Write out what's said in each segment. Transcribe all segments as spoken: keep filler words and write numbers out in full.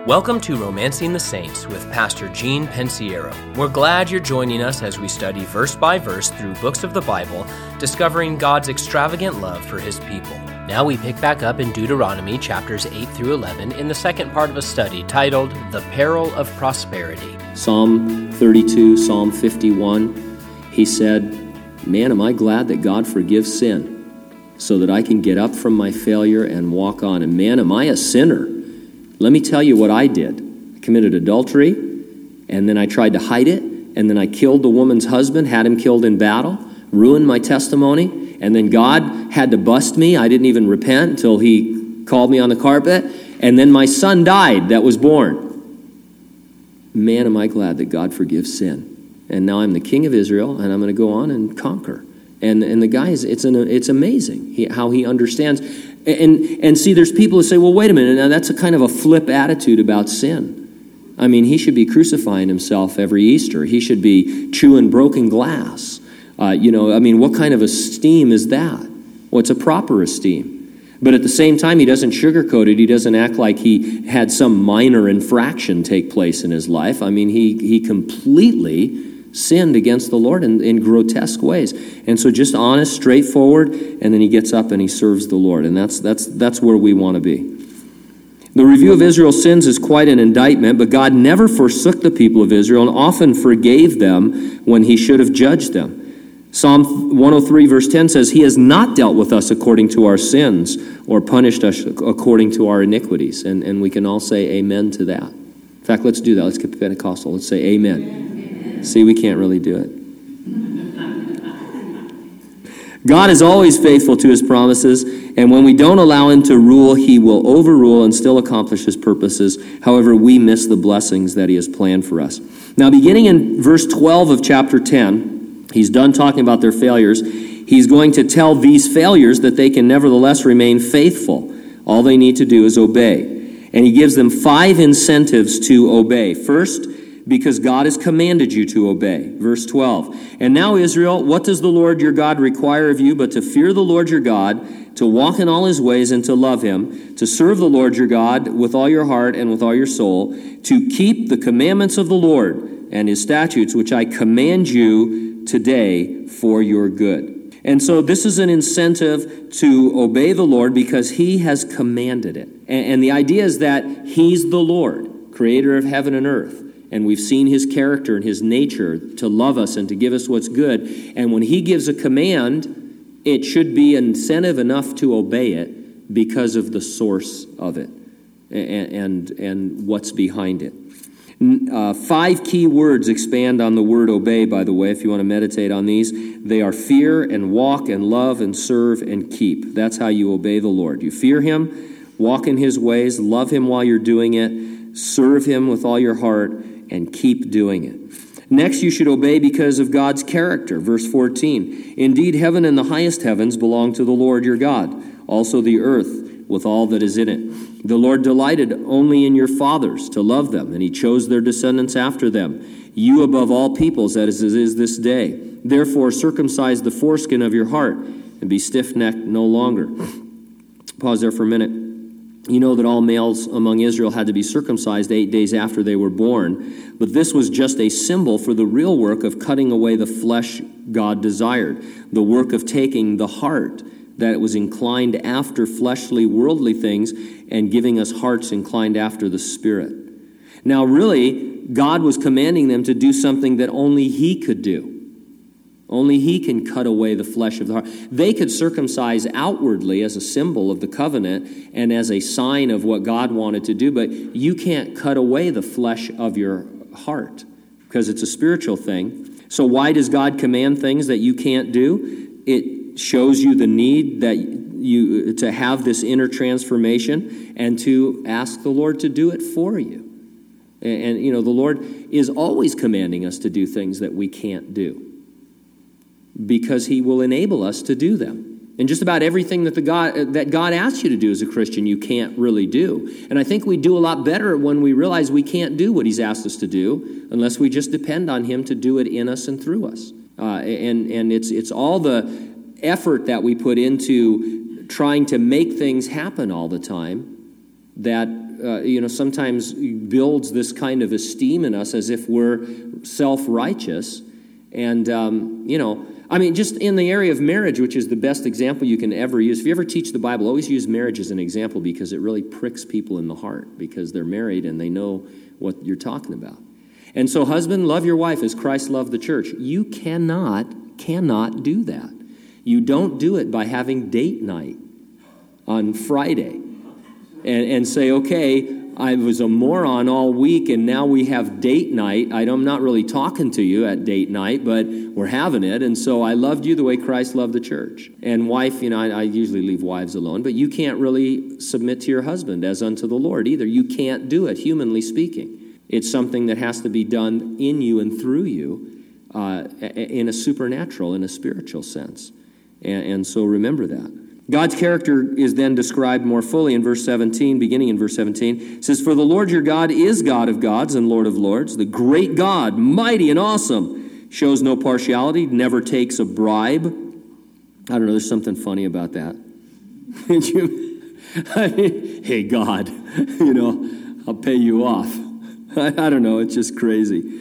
Welcome to Romancing the Saints with Pastor Gene Pensiero. We're glad you're joining us as we study verse by verse through books of the Bible, discovering God's extravagant love for His people. Now we pick back up in Deuteronomy chapters eight through eleven in the second part of a study titled The Peril of Prosperity. Psalm thirty-two, Psalm fifty-one, he said, "Man, am I glad that God forgives sin so that I can get up from my failure and walk on. And man, am I a sinner. Let me tell you what I did. I committed adultery, and then I tried to hide it, and then I killed the woman's husband, had him killed in battle, ruined my testimony, and then God had to bust me. I didn't even repent until He called me on the carpet, and then my son died that was born. Man, am I glad that God forgives sin. And now I'm the king of Israel, and I'm going to go on and conquer." And and the guy is, it's an, it's amazing he, how he understands. And and see, there's people who say, well, wait a minute, now that's a kind of a flip attitude about sin. I mean, he should be crucifying himself every Easter. He should be chewing broken glass. Uh, you know, I mean, what kind of esteem is that? Well, it's a proper esteem. But at the same time, he doesn't sugarcoat it. He doesn't act like he had some minor infraction take place in his life. I mean, he he completely sinned against the Lord in, in grotesque ways. And so just honest, straightforward, and then he gets up and he serves the Lord. And that's that's that's where we want to be. The review of Israel's sins is quite an indictment, but God never forsook the people of Israel and often forgave them when He should have judged them. Psalm one oh three verse ten says, "He has not dealt with us according to our sins or punished us according to our iniquities." And, and we can all say amen to that. In fact, let's do that. Let's get Pentecostal. Let's say amen. Amen. See, we can't really do it. God is always faithful to His promises, and when we don't allow Him to rule, He will overrule and still accomplish His purposes. However, we miss the blessings that He has planned for us. Now, beginning in verse twelve of chapter ten, He's done talking about their failures. He's going to tell these failures that they can nevertheless remain faithful. All they need to do is obey. And He gives them five incentives to obey. First, because God has commanded you to obey. Verse twelve. "And now, Israel, what does the Lord your God require of you but to fear the Lord your God, to walk in all His ways and to love Him, to serve the Lord your God with all your heart and with all your soul, to keep the commandments of the Lord and His statutes, which I command you today for your good." And so this is an incentive to obey the Lord because He has commanded it. And the idea is that He's the Lord, creator of heaven and earth. And we've seen His character and His nature to love us and to give us what's good. And when He gives a command, it should be incentive enough to obey it because of the source of it and and, and what's behind it. Uh, five key words expand on the word obey, by the way, if you want to meditate on these. They are fear and walk and love and serve and keep. That's how you obey the Lord. You fear Him, walk in His ways, love Him while you're doing it, serve Him with all your heart, and keep doing it. Next, you should obey because of God's character. Verse fourteen, "Indeed, heaven and the highest heavens belong to the Lord your God, also the earth with all that is in it. The Lord delighted only in your fathers to love them, and He chose their descendants after them, you above all peoples, as it is this day. Therefore, circumcise the foreskin of your heart, and be stiff-necked no longer." Pause there for a minute. You know that all males among Israel had to be circumcised eight days after they were born, but this was just a symbol for the real work of cutting away the flesh God desired, the work of taking the heart that was inclined after fleshly, worldly things and giving us hearts inclined after the Spirit. Now, really, God was commanding them to do something that only He could do. Only He can cut away the flesh of the heart. They could circumcise outwardly as a symbol of the covenant and as a sign of what God wanted to do, but you can't cut away the flesh of your heart because it's a spiritual thing. So why does God command things that you can't do? It shows you the need that you to have this inner transformation and to ask the Lord to do it for you. And, and you know, the Lord is always commanding us to do things that we can't do, because He will enable us to do them. And just about everything that the God that God asks you to do as a Christian, you can't really do. And I think we do a lot better when we realize we can't do what He's asked us to do unless we just depend on Him to do it in us and through us. Uh, and and it's it's all the effort that we put into trying to make things happen all the time that uh, you know, sometimes builds this kind of esteem in us as if we're self-righteous. And, um, you know, I mean, just in the area of marriage, which is the best example you can ever use. If you ever teach the Bible, always use marriage as an example because it really pricks people in the heart because they're married and they know what you're talking about. And so, husband, love your wife as Christ loved the church. You cannot, cannot do that. You don't do it by having date night on Friday and, and say, okay, I was a moron all week, and now we have date night. I'm not really talking to you at date night, but we're having it, and so I loved you the way Christ loved the church. And wife, you know, I, I usually leave wives alone, but you can't really submit to your husband as unto the Lord either. You can't do it, humanly speaking. It's something that has to be done in you and through you uh, in a supernatural, in a spiritual sense. And, and so remember that. God's character is then described more fully in verse seventeen, beginning in verse seventeen. It says, "For the Lord your God is God of gods and Lord of lords, the great God, mighty and awesome, shows no partiality, never takes a bribe." I don't know, there's something funny about that. I mean, hey, God, you know, I'll pay you off. I, I don't know, it's just crazy.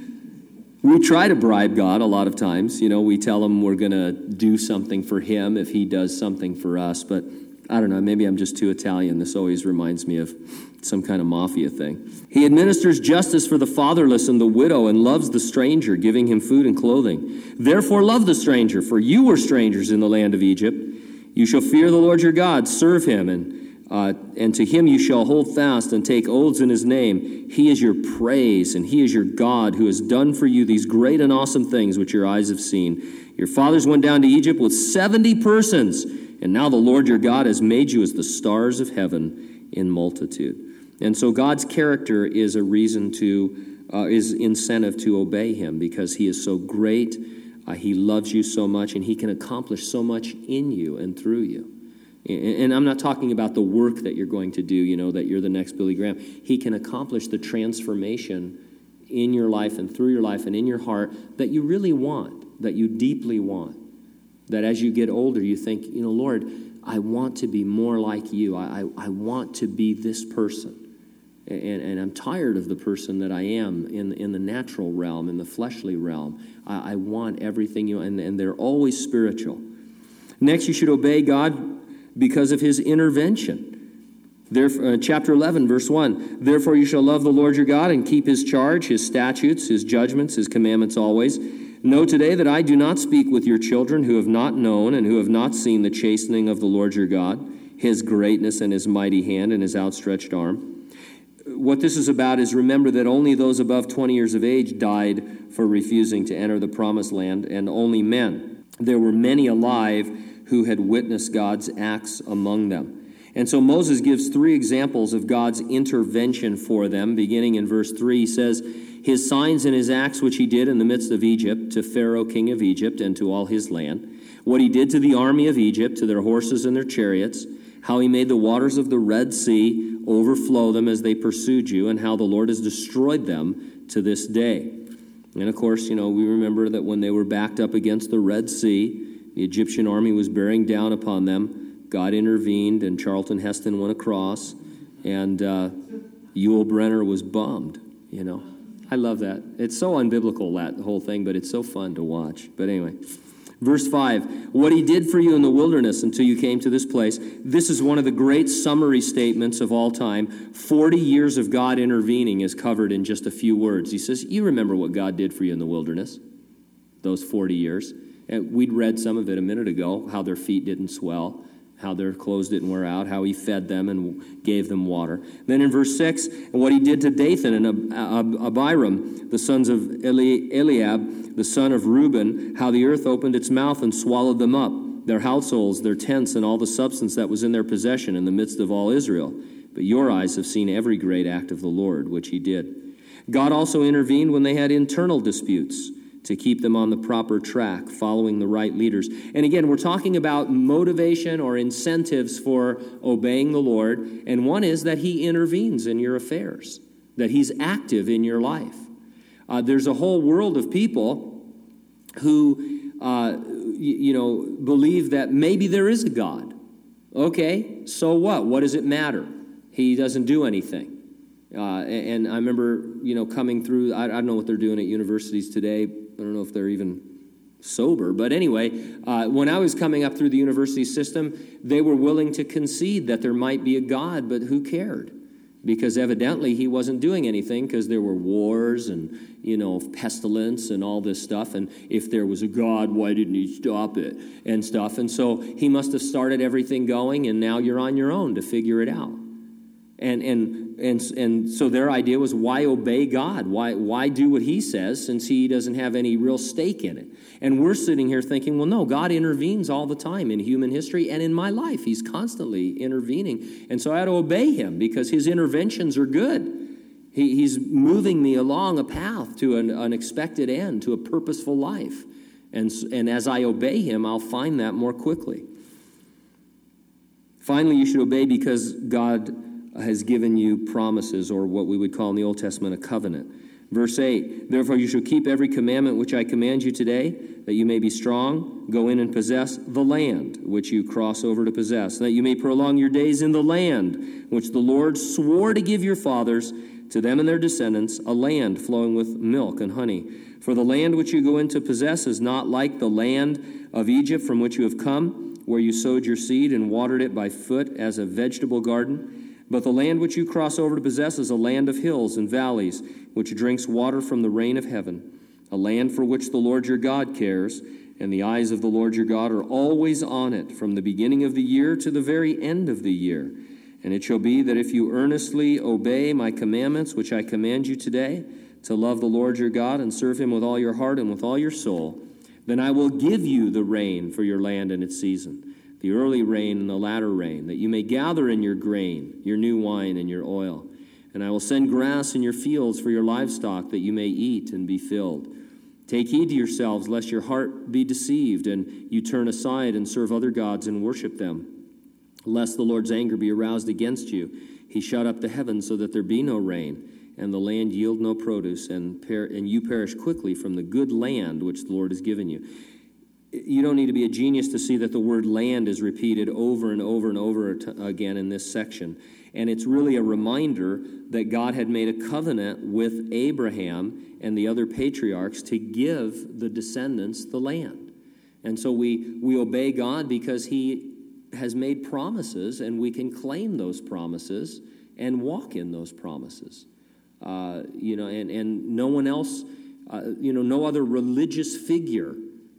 We try to bribe God a lot of times. You know, we tell him we're going to do something for him if he does something for us. But I don't know, maybe I'm just too Italian. This always reminds me of some kind of mafia thing. He administers justice for the fatherless and the widow and loves the stranger, giving him food and clothing. Therefore love the stranger, for you were strangers in the land of Egypt. You shall fear the Lord your God, serve him, and Uh, and to him you shall hold fast and take oaths in his name. He is your praise, and he is your God, who has done for you these great and awesome things which your eyes have seen. Your fathers went down to Egypt with seventy persons, and now the Lord your God has made you as the stars of heaven in multitude. And so God's character is a reason to, uh, is incentive to obey him, because he is so great, uh, he loves you so much, and he can accomplish so much in you and through you. And I'm not talking about the work that you're going to do, you know, that you're the next Billy Graham. He can accomplish the transformation in your life and through your life and in your heart that you really want, that you deeply want. That as you get older, you think, you know, Lord, I want to be more like you. I, I, I want to be this person. And, and I'm tired of the person that I am in, in the natural realm, in the fleshly realm. I, I want everything you, and, and they're always spiritual. Next, you should obey God because of his intervention. Therefore, uh, chapter eleven, verse one, "Therefore you shall love the Lord your God and keep his charge, his statutes, his judgments, his commandments always. Know today that I do not speak with your children who have not known and who have not seen the chastening of the Lord your God, his greatness and his mighty hand and his outstretched arm." What this is about is, remember that only those above twenty years of age died for refusing to enter the promised land, and only men. There were many alive who had witnessed God's acts among them. And so Moses gives three examples of God's intervention for them. Beginning in verse three, he says, "His signs and his acts which he did in the midst of Egypt, to Pharaoh king of Egypt and to all his land. What he did to the army of Egypt, to their horses and their chariots. How he made the waters of the Red Sea overflow them as they pursued you, and how the Lord has destroyed them to this day." And of course, you know, we remember that when they were backed up against the Red Sea, the Egyptian army was bearing down upon them. God intervened, and Charlton Heston went across, and uh, Yul Brynner was bummed, you know. I love that. It's so unbiblical, that whole thing, but it's so fun to watch. But anyway, verse five, "What he did for you in the wilderness until you came to this place." This is one of the great summary statements of all time. Forty years of God intervening is covered in just a few words. He says, you remember what God did for you in the wilderness, those forty years. And we'd read some of it a minute ago, how their feet didn't swell, how their clothes didn't wear out, how he fed them and gave them water. Then in verse six, "And what he did to Dathan and Ab- Ab- Abiram, the sons of Eli- Eliab, the son of Reuben, how the earth opened its mouth and swallowed them up, their households, their tents, and all the substance that was in their possession in the midst of all Israel. But your eyes have seen every great act of the Lord, which he did." God also intervened when they had internal disputes, to keep them on the proper track, following the right leaders. And again, we're talking about motivation or incentives for obeying the Lord. And one is that he intervenes in your affairs, that he's active in your life. Uh, there's a whole world of people who, uh, you, you know, believe that maybe there is a God. Okay, so what? What does it matter? he doesn't do anything. Uh, and I remember, you know, coming through, I, I don't know what they're doing at universities today. I don't know if they're even sober. But anyway, uh, when I was coming up through the university system, they were willing to concede that there might be a God, but who cared? Because evidently he wasn't doing anything because there were wars and, you know, pestilence and all this stuff. And if there was a God, why didn't he stop it and stuff? And so he must have started everything going, and now you're on your own to figure it out. And and and and so their idea was, why obey God? Why why do what he says since he doesn't have any real stake in it? And we're sitting here thinking, well, no, God intervenes all the time in human history and in my life. He's constantly intervening. And so I ought to obey him because his interventions are good. He, he's moving me along a path to an unexpected end, to a purposeful life. And, and as I obey him, I'll find that more quickly. Finally, you should obey because God has given you promises, or what we would call in the Old Testament a covenant. Verse eight, therefore you shall keep every commandment which I command you today, that you may be strong, go in and possess the land which you cross over to possess, that you may prolong your days in the land which the Lord swore to give your fathers, to them and their descendants, a land flowing with milk and honey. For the land which you go in to possess is not like the land of Egypt from which you have come, where you sowed your seed and watered it by foot as a vegetable garden. But the land which you cross over to possess is a land of hills and valleys, which drinks water from the rain of heaven, a land for which the Lord your God cares, and the eyes of the Lord your God are always on it, from the beginning of the year to the very end of the year. And it shall be that if you earnestly obey my commandments, which I command you today, to love the Lord your God and serve him with all your heart and with all your soul, then I will give you the rain for your land in its season, the early rain and the latter rain, that you may gather in your grain, your new wine and your oil. And I will send grass in your fields for your livestock, that you may eat and be filled. Take heed to yourselves, lest your heart be deceived, and you turn aside and serve other gods and worship them. Lest the Lord's anger be aroused against you, he shut up the heavens so that there be no rain, and the land yield no produce, and, per- and you perish quickly from the good land which the Lord has given you. You don't need to be a genius to see that the word land is repeated over and over and over again in this section. And it's really a reminder that God had made a covenant with Abraham and the other patriarchs to give the descendants the land. And so we, we obey God because he has made promises, and we can claim those promises and walk in those promises. Uh, you know, and, and no one else, uh, you know, no other religious figure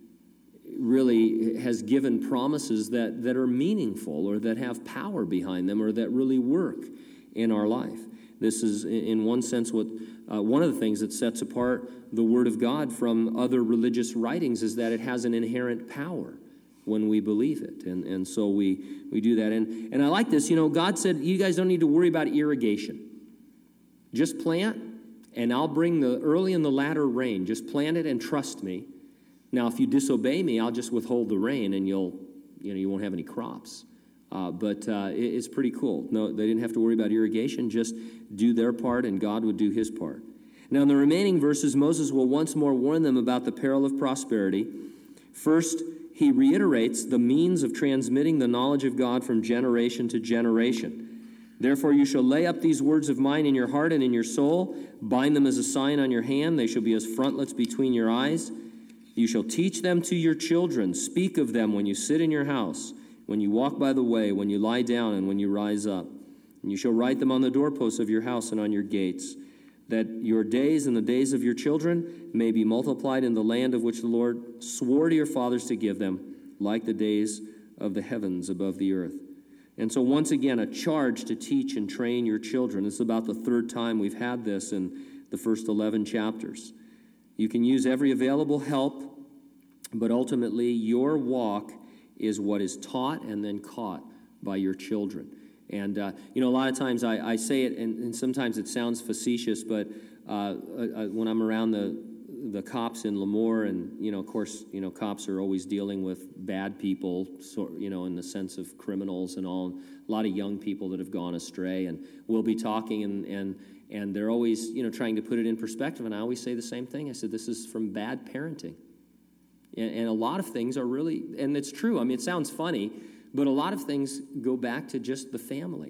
really has given promises that, that are meaningful or that have power behind them or that really work in our life. This is, in one sense, what uh, one of the things that sets apart the Word of God from other religious writings is that it has an inherent power when we believe it. And, and so we, we do that. And, and I like this. You know, God said, you guys don't need to worry about irrigation. Just plant, and I'll bring the early and the latter rain. Just plant it and trust me. Now, if you disobey me, I'll just withhold the rain, and you'll, you know, you won't have any crops. Uh, but uh, it, it's pretty cool. No, they didn't have to worry about irrigation. Just do their part, and God would do his part. Now, in the remaining verses, Moses will once more warn them about the peril of prosperity. First, he reiterates the means of transmitting the knowledge of God from generation to generation. Therefore, you shall lay up these words of mine in your heart and in your soul, bind them as a sign on your hand. They shall be as frontlets between your eyes. You shall teach them to your children. Speak of them when you sit in your house, when you walk by the way, when you lie down, and when you rise up. And you shall write them on the doorposts of your house and on your gates, that your days and the days of your children may be multiplied in the land of which the Lord swore to your fathers to give them, like the days of the heavens above the earth. And so once again, a charge to teach and train your children. This is about the third time we've had this in the first eleven chapters. You can use every available help, but ultimately your walk is what is taught and then caught by your children. And, uh, you know, a lot of times I, I say it, and, and sometimes it sounds facetious, but uh, uh, when I'm around the the cops in Lemoore, and, you know, of course, you know, cops are always dealing with bad people, so, you know, in the sense of criminals and all, a lot of young people that have gone astray, and we'll be talking, and, and, and they're always, you know, trying to put it in perspective, and I always say the same thing. I said, this is from bad parenting. And, and a lot of things are really, and it's true, I mean, it sounds funny, but a lot of things go back to just the family.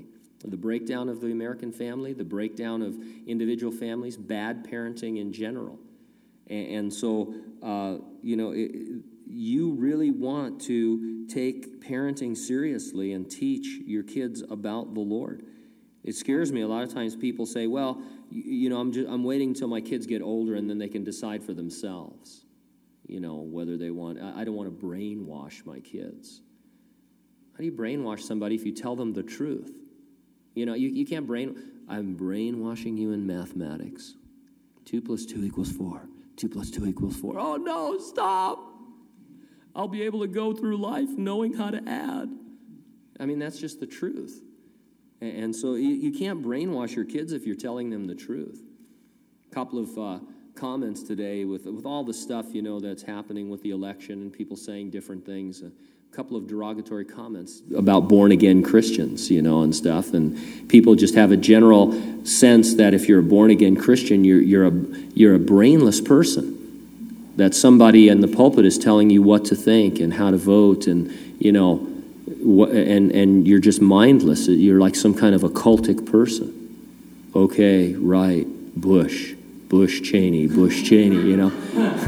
the breakdown of the American family, the breakdown of individual families, bad parenting in general. And, and so, uh, you know, it, you really want to take parenting seriously and teach your kids about the Lord. It scares me. A lot of times people say, well, you, you know, I'm just, I'm waiting until my kids get older and then they can decide for themselves, you know, whether they want. I, I don't want to brainwash my kids. How do you brainwash somebody if you tell them the truth? You know, you, you can't brain... I'm brainwashing you in mathematics. Two plus two equals four. Two plus two equals four. Oh, no, stop. I'll be able to go through life knowing how to add. I mean, that's just the truth. And so you, you can't brainwash your kids if you're telling them the truth. A couple of uh, comments today with, with all the stuff, you know, that's happening with the election and people saying different things. A couple of derogatory comments about born-again Christians, you know, and stuff. And people just have a general sense that if you're a born-again Christian, you're, you're, a, you're a brainless person. That somebody in the pulpit is telling you what to think and how to vote, and you know, wh- and and you're just mindless. You're like some kind of a cultic person. Okay, right, Bush, Bush Cheney, Bush Cheney. You know,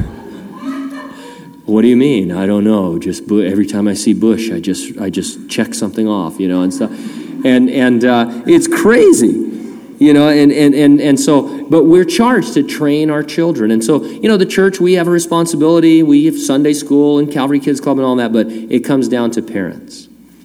what do you mean? I don't know. Just Bu- every time I see Bush, I just I just check something off. You know, and stuff, and and uh, it's crazy. You know, and, and, and, and so, but we're charged to train our children. And so, you know, the church, we have a responsibility. We have Sunday school and Calvary Kids Club and all that, but it comes down to parents.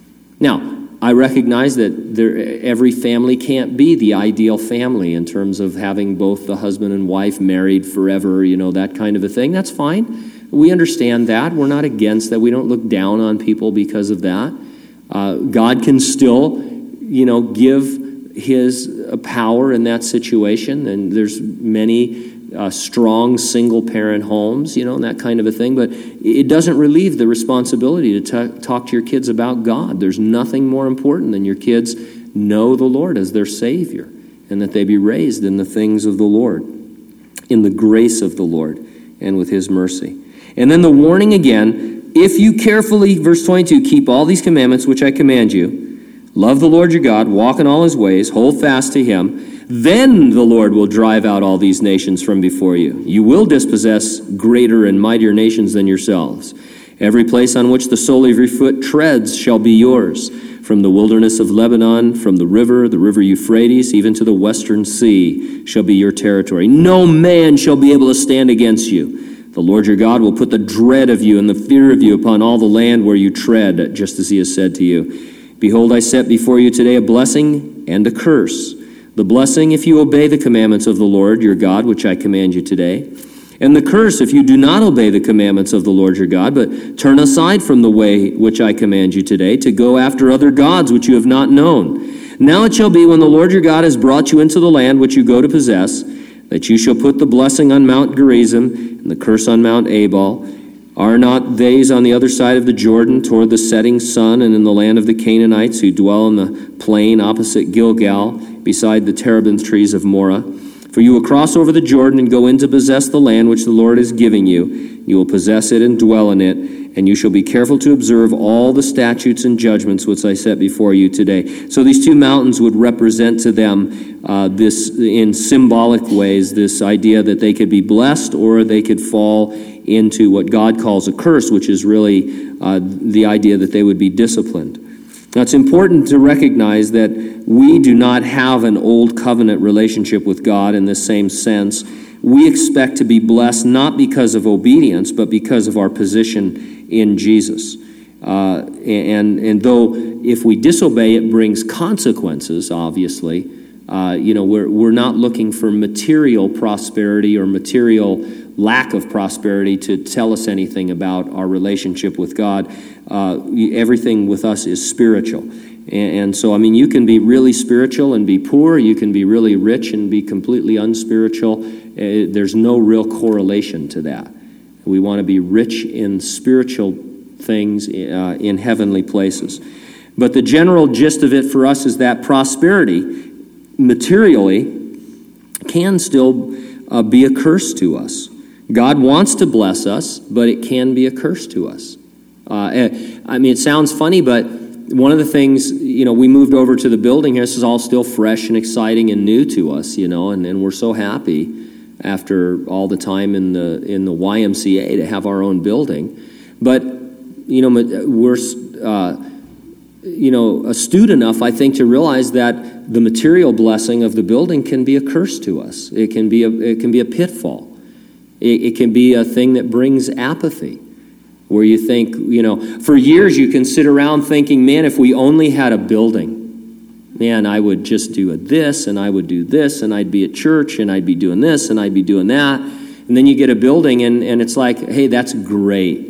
Now, I recognize that there, every family can't be the ideal family in terms of having both the husband and wife married forever, you know, that kind of a thing. That's fine. We understand that. We're not against that. We don't look down on people because of that. Uh, God can still, you know, give his power in that situation, and there's many uh, strong single-parent homes, you know, and that kind of a thing, but it doesn't relieve the responsibility to t- talk to your kids about God. There's nothing more important than your kids know the Lord as their Savior, and that they be raised in the things of the Lord, in the grace of the Lord, and with his mercy. And then the warning again, if you carefully, verse twenty-two, keep all these commandments which I command you, love the Lord your God, walk in all his ways, hold fast to him, then the Lord will drive out all these nations from before you. You will dispossess greater and mightier nations than yourselves. Every place on which the sole of your foot treads shall be yours, from the wilderness of Lebanon, from the river, the river Euphrates, even to the western sea shall be your territory. No man shall be able to stand against you. The Lord your God will put the dread of you and the fear of you upon all the land where you tread, just as he has said to you. Behold, I set before you today a blessing and a curse. The blessing if you obey the commandments of the Lord your God, which I command you today. And the curse if you do not obey the commandments of the Lord your God, but turn aside from the way which I command you today, to go after other gods which you have not known. Now it shall be, when the Lord your God has brought you into the land which you go to possess, that you shall put the blessing on Mount Gerizim and the curse on Mount Ebal. Are not these on the other side of the Jordan toward the setting sun, and in the land of the Canaanites who dwell in the plain opposite Gilgal, beside the terebinth trees of Moreh? For you will cross over the Jordan and go in to possess the land which the Lord is giving you. You will possess it and dwell in it, and you shall be careful to observe all the statutes and judgments which I set before you today. So these two mountains would represent to them uh, this, in symbolic ways, this idea that they could be blessed or they could fall into what God calls a curse, which is really uh, the idea that they would be disciplined. Now, it's important to recognize that we do not have an old covenant relationship with God in the same sense. We expect to be blessed not because of obedience, but because of our position in Jesus. Uh, and, and though if we disobey, it brings consequences, obviously, uh, you know, we're, we're not looking for material prosperity or material lack of prosperity to tell us anything about our relationship with God. Uh, everything with us is spiritual. And, and so, I mean, you can be really spiritual and be poor. You can be really rich and be completely unspiritual. Uh, there's no real correlation to that. We want to be rich in spiritual things uh, in heavenly places. But the general gist of it for us is that prosperity, materially, can still uh, be a curse to us. God wants to bless us, but it can be a curse to us. Uh, I mean, it sounds funny, but one of the things, you know, we moved over to the building here. This is all still fresh and exciting and new to us, you know, and, and we're so happy after all the time in the in the Y M C A to have our own building. But, you know, we're, uh, you know, astute enough, I think, to realize that the material blessing of the building can be a curse to us. It can be a, it can be a pitfall. It, it can be a thing that brings apathy, where you think, you know, for years you can sit around thinking, man, if we only had a building, man, I would just do this, and I would do this, and I'd be at church, and I'd be doing this, and I'd be doing that. And then you get a building, and, and it's like, hey, that's great.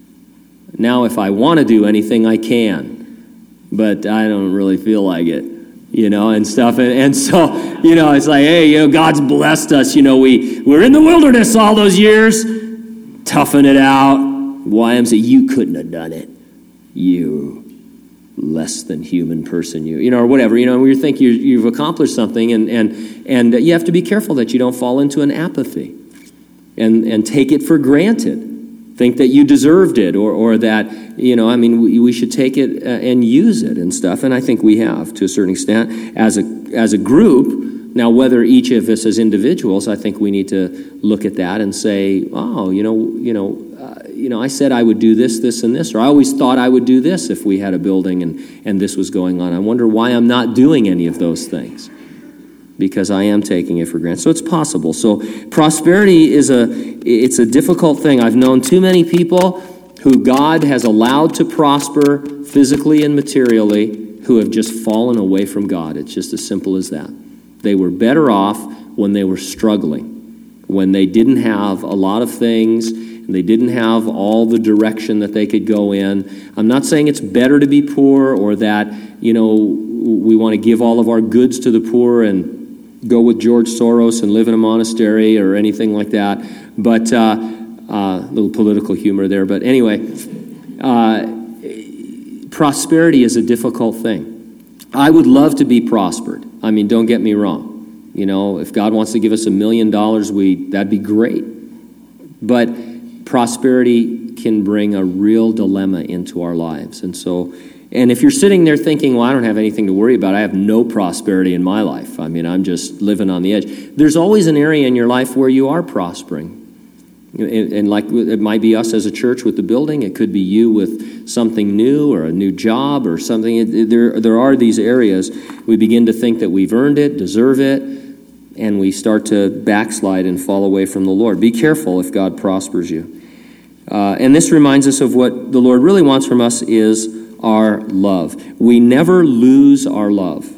Now if I want to do anything, I can, but I don't really feel like it, you know, and stuff. And, and so, you know, it's like, hey, you know, God's blessed us. You know, we, we're in the wilderness all those years. Toughen it out. Y M C A, you couldn't have done it. You less than human person, you, you know, or whatever. You know, you think you, you've accomplished something, and, and, and you have to be careful that you don't fall into an apathy and, and take it for granted. Think that you deserved it, or, or that, you know, I mean, we, we should take it and use it and stuff. And I think we have, to a certain extent, as a as a group. Now, whether each of us as individuals, I think we need to look at that and say, oh, you know, you know, uh, you know, I said I would do this, this, and this, or I always thought I would do this if we had a building and, and this was going on. I wonder why I'm not doing any of those things, because I am taking it for granted. So it's possible. So prosperity is a, it's a difficult thing. I've known too many people who God has allowed to prosper physically and materially who have just fallen away from God. It's just as simple as that. They were better off when they were struggling, when they didn't have a lot of things, and they didn't have all the direction that they could go in. I'm not saying it's better to be poor, or that, you know, we want to give all of our goods to the poor and go with George Soros and live in a monastery or anything like that. But a uh, uh, little political humor there. But anyway, uh, prosperity is a difficult thing. I would love to be prospered. I mean, don't get me wrong. You know, if God wants to give us a million dollars, we that'd be great. But prosperity can bring a real dilemma into our lives. And so, and if you're sitting there thinking, well, I don't have anything to worry about, I have no prosperity in my life, I mean, I'm just living on the edge, there's always an area in your life where you are prospering. And, and like it might be us as a church with the building, it could be you with something new or a new job or something. There, there are these areas we begin to think that we've earned it, deserve it, and we start to backslide and fall away from the Lord. Be careful if God prospers you. Uh, and this reminds us of what the Lord really wants from us is our love. We never lose our love.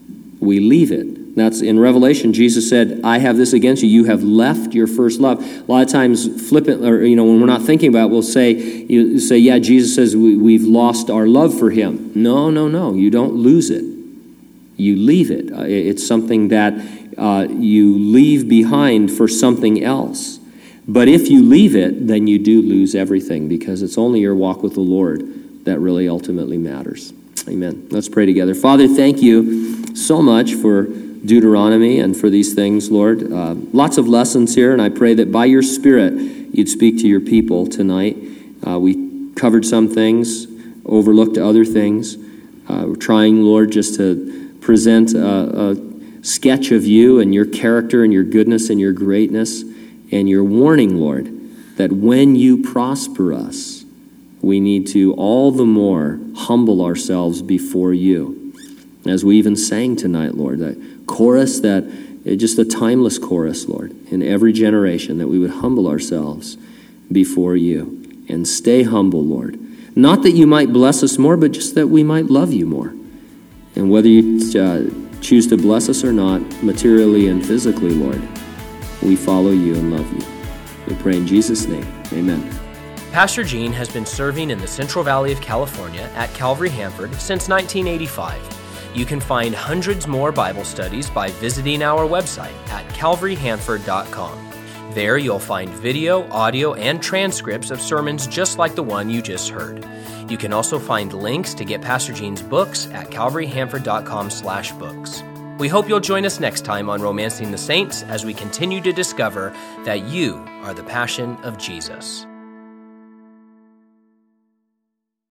We leave it. That's in Revelation. Jesus said, I have this against you. You have left your first love. A lot of times, flippant, or, you know, when we're not thinking about it, we'll say, you say, yeah, Jesus says we, we've lost our love for him. No, no, no. You don't lose it. You leave it. Uh, it's something that uh, you leave behind for something else. But if you leave it, then you do lose everything, because it's only your walk with the Lord that really ultimately matters. Amen. Let's pray together. Father, thank you so much for Deuteronomy and for these things, Lord. Uh, lots of lessons here, and I pray that by your Spirit you'd speak to your people tonight. Uh, we covered some things, overlooked other things. Uh, we're trying, Lord, just to present a, a sketch of you and your character and your goodness and your greatness, and your warning, Lord, that when you prosper us, we need to all the more humble ourselves before you. As we even sang tonight, Lord, that chorus, that just a timeless chorus, Lord, in every generation, that we would humble ourselves before you and stay humble, Lord. Not that you might bless us more, but just that we might love you more. And whether you uh, choose to bless us or not, materially and physically, Lord, we follow you and love you. We pray in Jesus' name. Amen. Pastor Gene has been serving in the Central Valley of California at Calvary Hanford since nineteen eighty-five. You can find hundreds more Bible studies by visiting our website at calvary hanford dot com. There you'll find video, audio, and transcripts of sermons just like the one you just heard. You can also find links to get Pastor Gene's books at calvary hanford dot com slash books. We hope you'll join us next time on Romancing the Saints as we continue to discover that you are the passion of Jesus.